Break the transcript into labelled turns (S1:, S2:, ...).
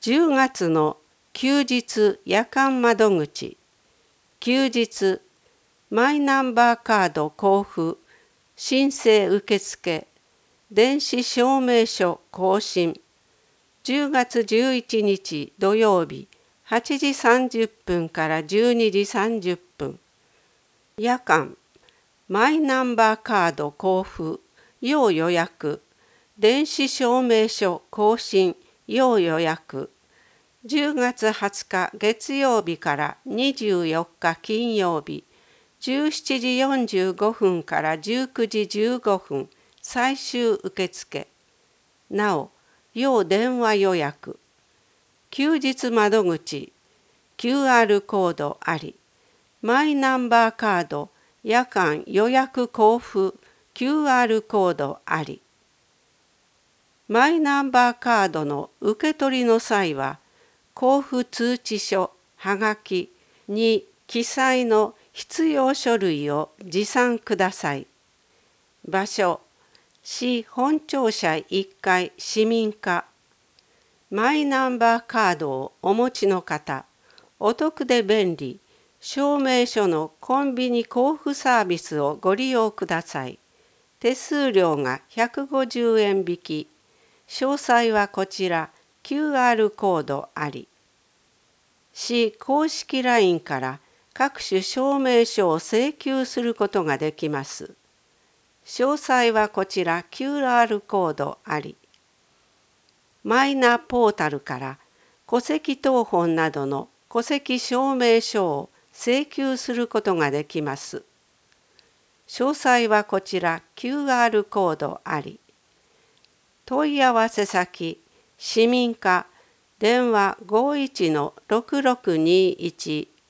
S1: 10月の休日夜間窓口、休日、マイナンバーカード交付、申請受付、電子証明書更新、10月11日土曜日、8時30分から12時30分。夜間、マイナンバーカード交付、要予約、電子証明書更新、要予約。10月20日月曜日から24日金曜日、17時45分から19時15分、最終受付。なお、要電話予約。休日窓口、QR コードあり。マイナンバーカード、夜間予約交付、QR コードあり。マイナンバーカードの受け取りの際は、交付通知書、はがきに記載の必要書類を持参ください。場所、市本庁舎1階市民課。マイナンバーカードをお持ちの方、お得で便利、証明書のコンビニ交付サービスをご利用ください。手数料が150円引き。詳細はこちら、QR コードあり。市公式 LINE から各種証明書を請求することができます。詳細はこちら QR コードあり。マイナポータルから戸籍謄本などの戸籍証明書を請求することができます。詳細はこちら QR コードあり。問い合わせ先、市民課、電話51-6621